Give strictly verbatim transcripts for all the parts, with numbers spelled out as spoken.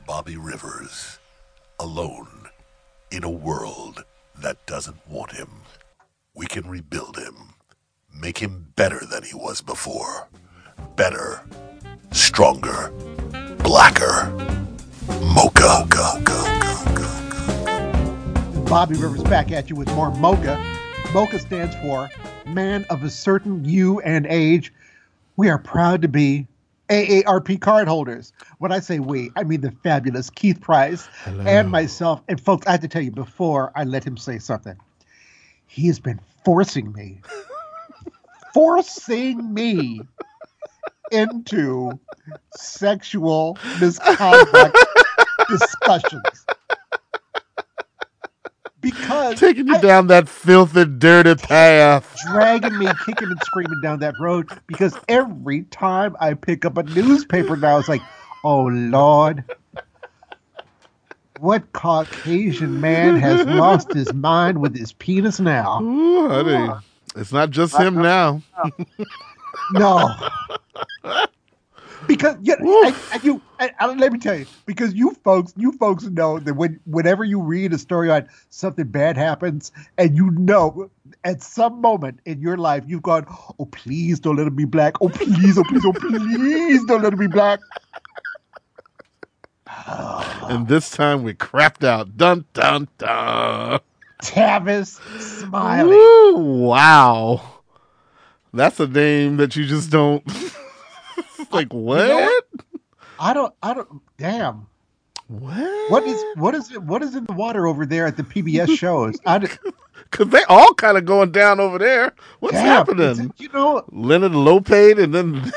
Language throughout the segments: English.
Bobby Rivers, alone in a world that doesn't want him. We can rebuild him, make him better than he was before. Better, stronger, blacker. Mocha. Bobby Rivers back at you with more Mocha. Mocha stands for Man of a Certain You and Age. We are proud to be A A R P card holders. When I say we, I mean the fabulous Keith Price Hello. and myself. And folks, I have to tell you before I let him say something. He has been forcing me, forcing me into sexual misconduct discussions. Because taking you I, down that filthy, dirty path. dragging me, kicking and screaming down that road. Because every time I pick up a newspaper now, it's like, oh Lord, what Caucasian man has lost his mind with his penis now? Ooh, honey. It's not just him now. No. Because yeah, I, I, you, I, I, let me tell you, because you folks, you folks know that when, whenever you read a story on something bad happens, and you know at some moment in your life you've gone, oh please don't let him be black, oh please, oh please, oh please don't let him be black. And this time we crapped out. Dun dun dun. Tavis Smiley. Ooh, wow. That's a name that you just don't. Like what? You know what? I don't. I don't. Damn. What? What is what is it? What is in the water over there at the P B S shows? I Because they all kind of going down over there. What's damn, happening? You know, Leonard Lopate and then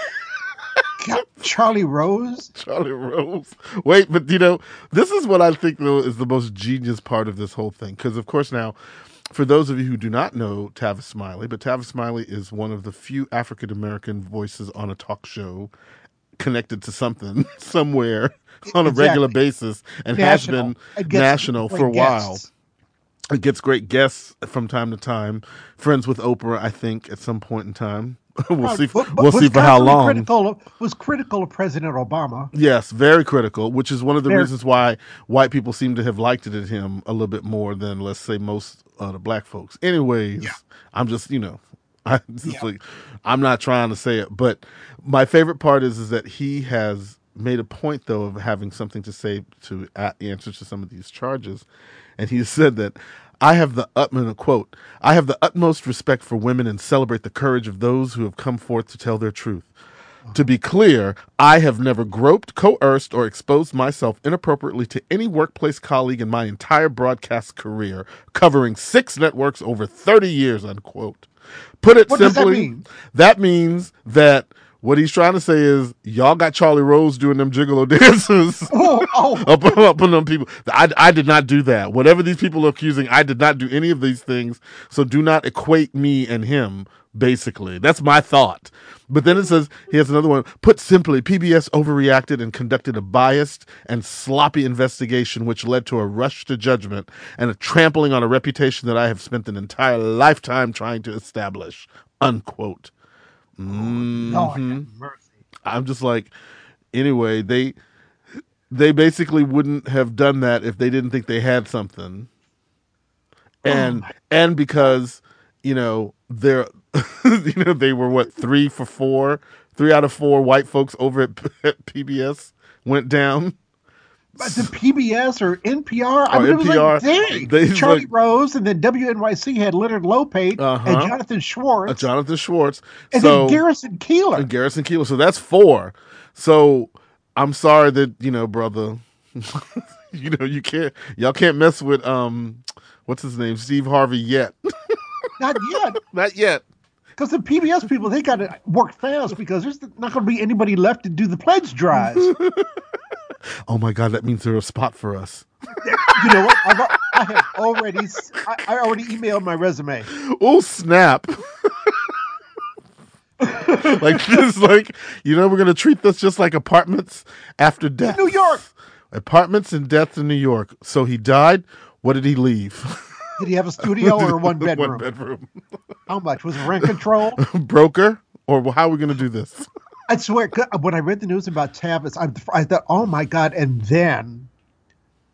Charlie Rose. Charlie Rose. Wait, but you know, this is what I think though is the most genius part of this whole thing. Because of course now, for those of you who do not know Tavis Smiley, but Tavis Smiley is one of the few African American voices on a talk show connected to something somewhere on a Exactly. regular basis and National. has It been gets national great for a while. guests. It gets great guests from time to time. Friends with Oprah, I think, at some point in time. we'll Uh, see. but- but We'll was see for how constantly long. Critical of, was critical of President Obama. Yes, very critical, which is one of the Very- reasons why white people seem to have liked it at him a little bit more than, let's say, most uh, the black folks. Anyways, Yeah. I'm just, you know, I, just Yeah. like, I'm not trying to say it, but my favorite part is is that he has made a point, though, of having something to say to a- answer to some of these charges, and he said that I have the utmost quote. I have the utmost respect for women and celebrate the courage of those who have come forth to tell their truth. To be clear, I have never groped, coerced, or exposed myself inappropriately to any workplace colleague in my entire broadcast career, covering six networks over thirty years, unquote. Put it What does that simply, mean? that means that what he's trying to say is, y'all got Charlie Rose doing them gigolo dances. Oh, oh. up, up on them people. I, I did not do that. Whatever these people are accusing, I did not do any of these things. So do not equate me and him, basically. That's my thought. But then it says, here's another one. Put simply, P B S overreacted and conducted a biased and sloppy investigation which led to a rush to judgment and a trampling on a reputation that I have spent an entire lifetime trying to establish. Unquote. Lord Mhm. have mercy. I'm just like, anyway, they they basically wouldn't have done that if they didn't think they had something, and my- and because you know they're you know they were what three for four, three out of four white folks over at, at P B S went down. But the P B S or N P R, I Or mean, it was N P R, like, dang. they- Charlie like- Rose, and then W N Y C had Leonard Lopate Uh-huh. and Jonathan Schwartz, Uh, Jonathan Schwartz, and so then Garrison Keeler. and Garrison Keeler. So that's four. So I'm sorry that you know, brother. you know, you can't. Y'all can't mess with um, what's his name, Steve Harvey yet. Not yet, Not yet. because the P B S people, they got to work fast because there's not going to be anybody left to do the pledge drives. Oh my God, that means there's a spot for us. You know what? I've, al- I have already, s- I, I already emailed my resume. Oh snap! Like this, like you know, we're gonna treat this just like apartments after death. New York. Apartments and death in New York. So he died. What did he leave? Did he have a studio or a one bedroom? One bedroom. How much was it rent control? Broker, or how are we gonna do this? I swear, 'cause when I read the news about Tavis, I, I thought, oh my God. And then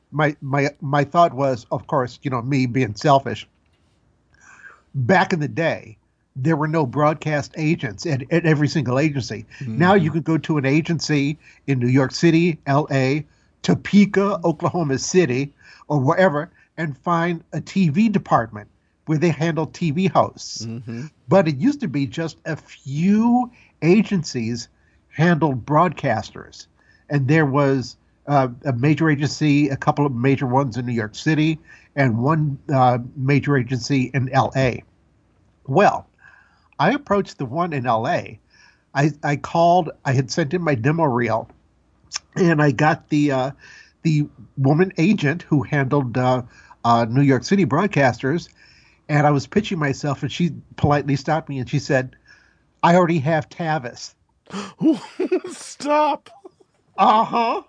my my my thought was, of course, you know, me being selfish. Back in the day, there were no broadcast agents at, at every single agency. Now Mm-hmm. you can go to an agency in New York City, L A, Topeka, Oklahoma City, or wherever, and find a T V department where they handle T V hosts. Mm-hmm. But it used to be just a few agencies handled broadcasters. And there was uh, a major agency, a couple of major ones in New York City, and one uh, major agency in L A. Well, I approached the one in L A. I, I called, I had sent in my demo reel, and I got the uh, the woman agent who handled uh, uh, New York City broadcasters, and I was pitching myself, and she politely stopped me and she said, I already have Tavis. Stop. Uh huh.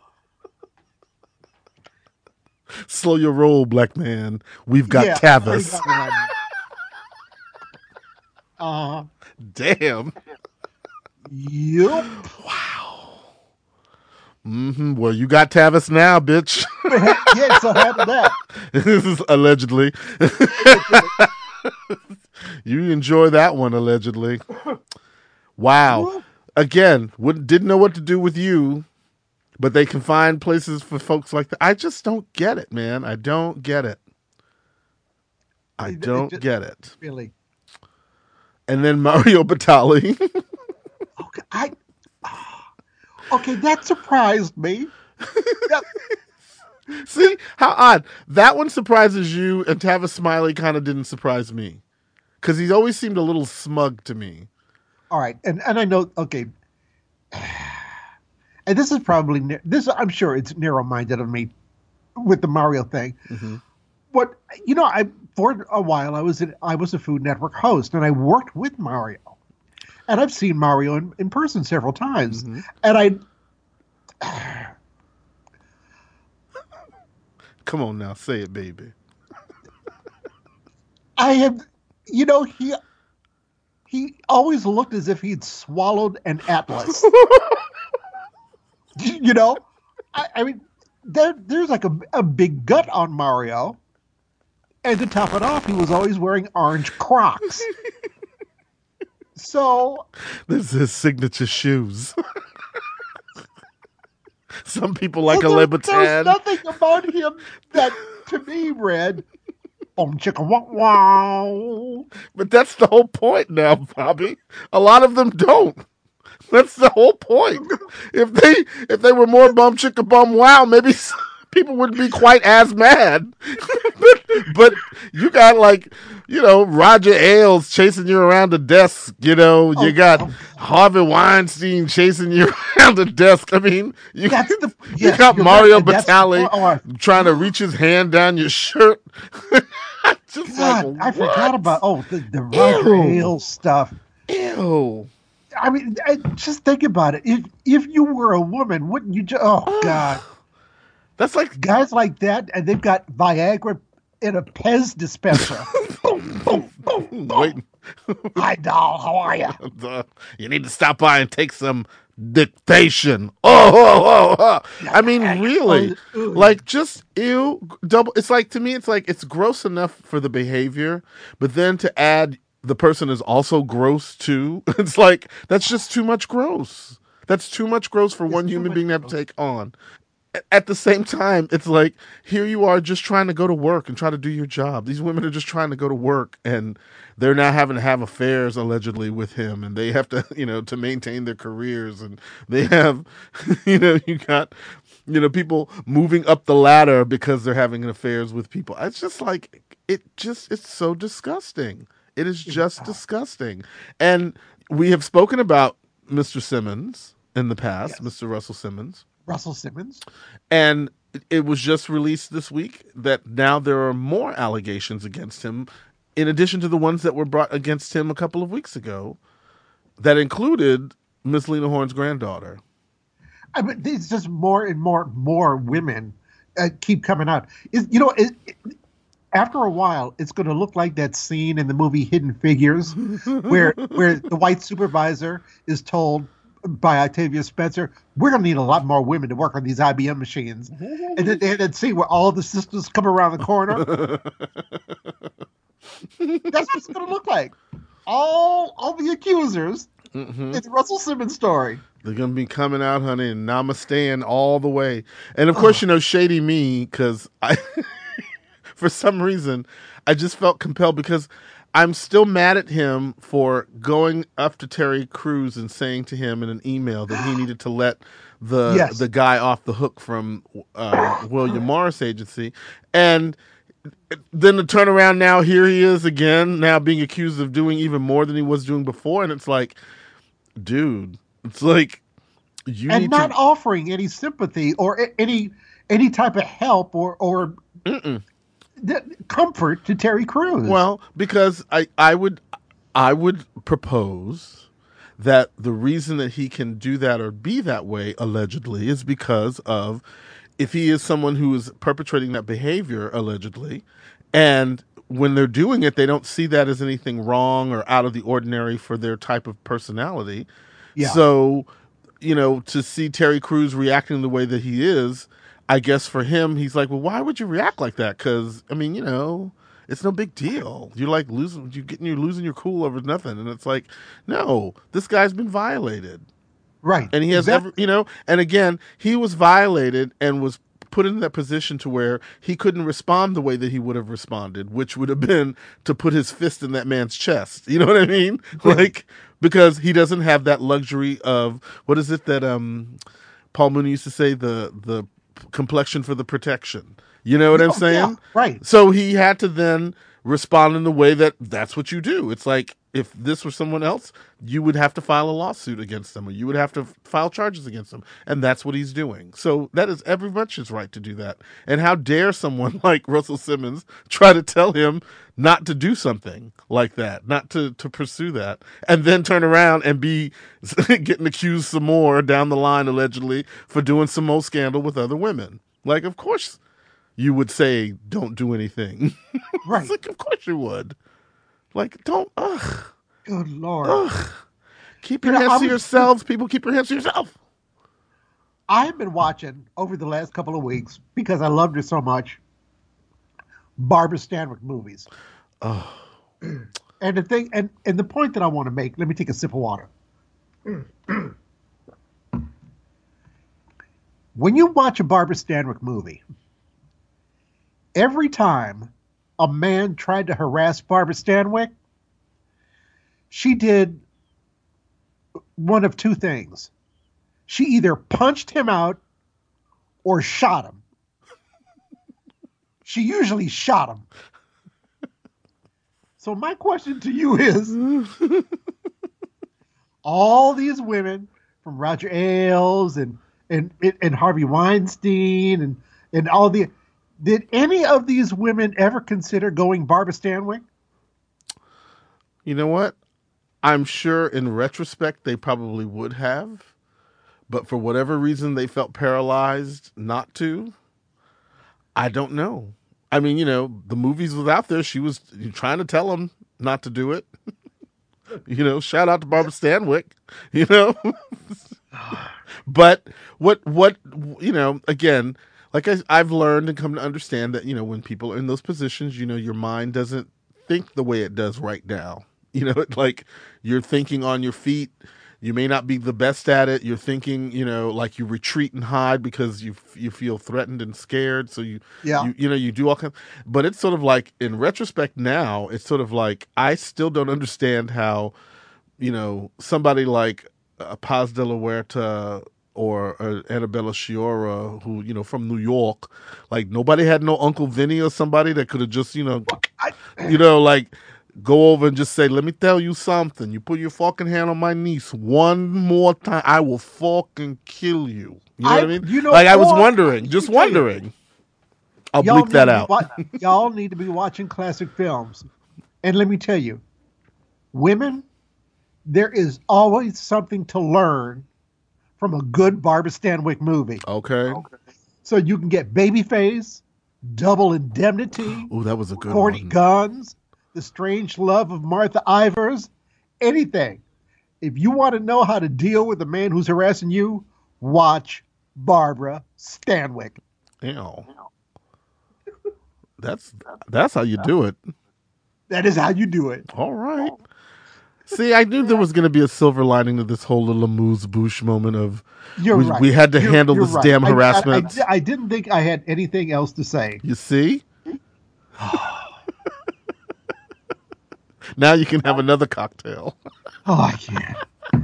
Slow your roll, black man. We've got Yeah. I already Tavis. got one. Uh huh. Damn. Yep. Mm-hmm. Well, you got Tavis now, bitch. Yeah, so how did that? This is allegedly. You enjoy that one, allegedly. Wow. Again, would, didn't know what to do with you, but they can find places for folks like that. I just don't get it, man. I don't get it. I It- it don't just- get it. Really. And then Mario Batali. Okay, I. Okay, that surprised me. That- See, how odd. That one surprises you, and Tavis Smiley kind of didn't surprise me. Because he's always seemed a little smug to me. all right, and and I know. Okay, and this is probably na- this. I'm sure it's narrow-minded of me with the Mario thing. Mm-hmm. But you know, I for a while I was in, I was a Food Network host, and I worked with Mario, and I've seen Mario in, in person several times, Mm-hmm. and I. Come on now, say it, baby. I have, you know, he he always looked as if he'd swallowed an atlas. You know, I, I mean, there there's like a, a big gut on Mario, and to top it off, he was always wearing orange Crocs. So This is his signature shoes. Some people like a so there- there's Levitan. nothing about him that to me read, "Om chicka wow wow." But that's the whole point now, Bobby. A lot of them don't. That's the whole point. If they if they were more bum chicka bum wow, maybe s- people wouldn't be quite as mad. but, but you got like, you know, Roger Ailes chasing you around the desk. You know, you Oh, got oh. Harvey Weinstein chasing you around the desk. I mean, you, That's the you yes, got you're Mario right, and that's the Batali point. Oh, I- trying to reach his hand down your shirt. Just God, like, I forgot what? about oh the, the Roger Ew. Ailes stuff. Ew. I mean, I, just think about it. If if you were a woman, wouldn't you just? Oh God, That's like guys like that, and they've got Viagra in a Pez dispenser. Boom, boom, boom, boom. waiting. Hi, doll. How are you? Uh, you need to stop by and take some dictation. Oh, oh, oh, oh. I mean, really, Oh, ugh. like just ew. Double. It's like to me, it's like it's gross enough for the behavior, but then to add the person is also gross too. It's like that's just too much gross. That's too much gross for one too human much being to have to gross. take on. At the same time, it's like here you are just trying to go to work and try to do your job. These women are just trying to go to work, and they're now having to have affairs allegedly with him, and they have to, you know, to maintain their careers, and they have, you know, you got, you know, people moving up the ladder because they're having affairs with people. It's just like it just it's so disgusting. It is just disgusting, and we have spoken about Mister Simmons in the past, Yes. Mister Russell Simmons. Russell Simmons. And it was just released this week that now there are more allegations against him, in addition to the ones that were brought against him a couple of weeks ago, that included Miss Lena Horne's granddaughter. I mean, there's just more and more more women uh, keep coming out. It, you know, it, it, after a while, it's going to look like that scene in the movie Hidden Figures, where where the white supervisor is told, by Octavia Spencer, we're going to need a lot more women to work on these I B M machines. And then they had that scene where all the sisters come around the corner. That's what it's going to look like. All, all the accusers. Mm-hmm. It's Russell Simmons' story. They're going to be coming out, honey, and namasteing all the way. And, of course, you know, shady me, because I, for some reason, I just felt compelled because I'm still mad at him for going up to Terry Crews and saying to him in an email that he needed to let the yes. the guy off the hook from uh, William Morris Agency. And then to turn around now, here he is again, now being accused of doing even more than he was doing before. And it's like, dude, it's like you and need not to... offering any sympathy or any any type of help or or th- comfort to Terry Crews. Well, because I, I would I would propose that the reason that he can do that or be that way allegedly is because of if he is someone who is perpetrating that behavior allegedly, and when they're doing it, they don't see that as anything wrong or out of the ordinary for their type of personality. Yeah. So, you know, to see Terry Crews reacting the way that he is, I guess for him, he's like, well, why would you react like that? Because, I mean, you know, it's no big deal. You're like losing, you're getting, you're losing your cool over nothing. And it's like, no, this guy's been violated. Right. And he has exactly. every, you know, and again, he was violated and was put in that position to where he couldn't respond the way that he would have responded, which would have been to put his fist in that man's chest. You know what I mean? Like, because he doesn't have that luxury of, what is it that um, Paul Mooney used to say, the the complexion for the protection. You know what I'm saying? Yeah, right. So he had to then respond in the way that that's what you do. It's like, if this were someone else, you would have to file a lawsuit against them, or you would have to file charges against them. And that's what he's doing. So that is every much his right to do that. And how dare someone like Russell Simmons try to tell him not to do something like that, not to, to pursue that, and then turn around and be getting accused some more down the line, allegedly, for doing some more scandal with other women. Like, of course you would say, don't do anything. Right. Like, of course you would. Like, don't, ugh. Good Lord. Ugh. Keep your You know, hands I to was- yourselves, people. Keep your hands to yourself. I've been watching over the last couple of weeks, because I loved it so much, Barbara Stanwyck movies. Oh. And the thing, and, and the point that I want to make, let me take a sip of water. When you watch a Barbara Stanwyck movie, every time a man tried to harass Barbara Stanwyck, she did one of two things. She either punched him out or shot him. She usually shot him. So my question to you is, all these women, from Roger Ailes and and and Harvey Weinstein and and all the, did any of these women ever consider going Barbara Stanwyck? You know what? I'm sure in retrospect they probably would have, but for whatever reason they felt paralyzed not to. I don't know. I mean, you know, the movies was out there. She was trying to tell him not to do it. You know, shout out to Barbara Stanwyck, you know. But what, what, you know, again, like I, I've learned and come to understand that, you know, when people are in those positions, you know, your mind doesn't think the way it does right now. You know, like you're thinking on your feet. You may not be the best at it. You're thinking, you know, like you retreat and hide because you you feel threatened and scared. So you, Yeah. you, you know, you do all kinds. But it's sort of like, in retrospect now, it's sort of like, I still don't understand how, you know, somebody like uh, Paz de la Huerta or uh, Annabella Sciorra, who, you know, from New York, like nobody had no Uncle Vinny or somebody that could have just, you know, I, you know, like, go over and just say, let me tell you something. You put your fucking hand on my niece one more time, I will fucking kill you. You know I- what I mean? you know, like, I was or- wondering, just let me tell you, wondering. I'll y'all bleep that need to out. be wa- y'all need to be watching classic films. And let me tell you, women, there is always something to learn from a good Barbara Stanwyck movie. Okay. So you can get Babyface, Double Indemnity, Oh, that was a good Corny one. Guns, The Strange Love of Martha Ivers, anything. if you want to know how to deal with a man who's harassing you, watch Barbara Stanwyck. Ew. That's that's how you do it. That is how you do it. All right. See, I knew there was going to be a silver lining to this whole little amuse-bouche moment of You're we, right. we had to You're- handle you're this right. damn I- I- harassment. I, I didn't think I had anything else to say. You see? Now you can have another cocktail. Oh, I can't.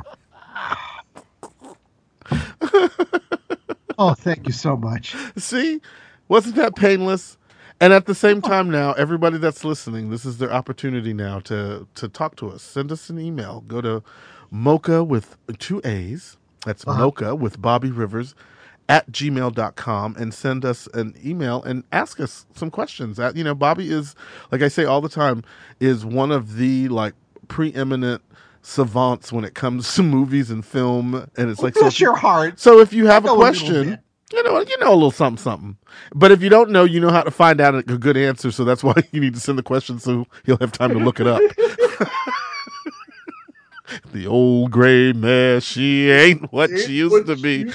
Oh, thank you so much. See? Wasn't that painless? And at the same time now, everybody that's listening, this is their opportunity now to, to talk to us. Send us an email. Go to Mocha with two A's. That's Uh-huh. Mocha with Bobby Rivers at gmail dot com and send us an email and ask us some questions. Uh, You know, Bobby is, like I say all the time, is one of the like preeminent savants when it comes to movies and film. And it's like, so Bless if you- your heart. so if you have I a know a little question, bit. you know, you know a little something, something. But if you don't know, you know how to find out a good answer. So that's why you need to send the question so he'll have time to look it up. The old gray mare, she ain't what she used to be.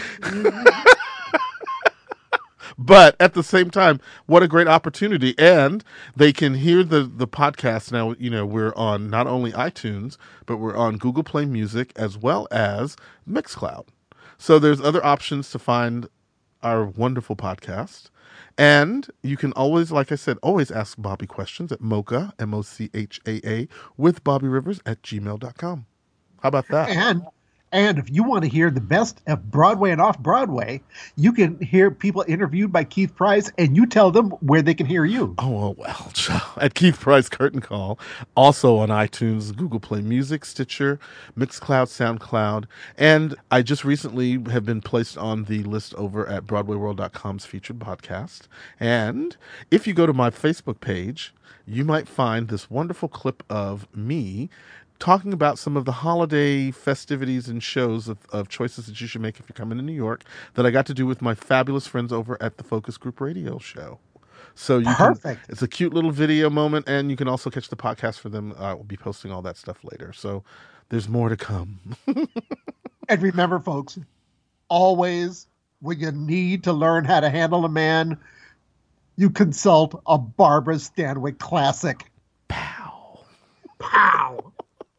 But at the same time, what a great opportunity. And they can hear the, the podcast now. You know, we're on not only iTunes, but we're on Google Play Music as well as Mixcloud. So there's other options to find our wonderful podcast. And you can always, like I said, always ask Bobby questions at Mocha, M O C H A A, with Bobby Rivers at gmail dot com. How about that? And and if you want to hear the best of Broadway and off Broadway, you can hear people interviewed by Keith Price, and you tell them where they can hear you. Oh, well, at Keith Price Curtain Call, also on iTunes, Google Play Music, Stitcher, Mixcloud, SoundCloud, and I just recently have been placed on the list over at Broadway World dot com's featured podcast. And if you go to my Facebook page, you might find this wonderful clip of me talking about some of the holiday festivities and shows of, of choices that you should make if you're coming to New York that I got to do with my fabulous friends over at the Focus Group Radio Show. So you Perfect. Can, it's a cute little video moment, and you can also catch the podcast for them. I will be posting all that stuff later. So there's more to come. And remember, folks, always when you need to learn how to handle a man, you consult a Barbara Stanwyck classic. Pow. Pow!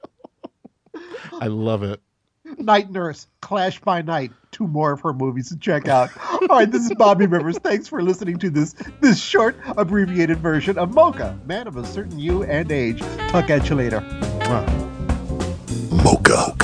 I love it. Night Nurse, Clash by Night, two more of her movies to check out. All right, this is Bobby Rivers. Thanks for listening to this this short, abbreviated version of Mocha, man of a certain hue and age. Talk at you later. Wow. Mocha.